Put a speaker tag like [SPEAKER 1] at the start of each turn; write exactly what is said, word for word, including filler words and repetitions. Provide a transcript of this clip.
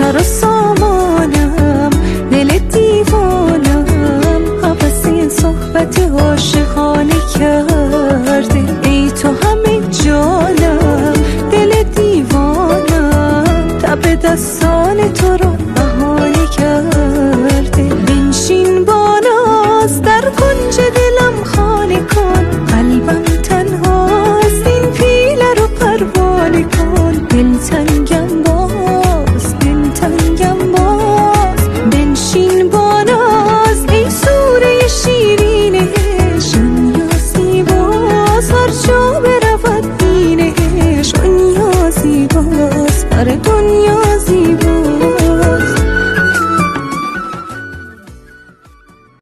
[SPEAKER 1] سر و سامانم، دل دیوانم، حوث این صحبت عاشق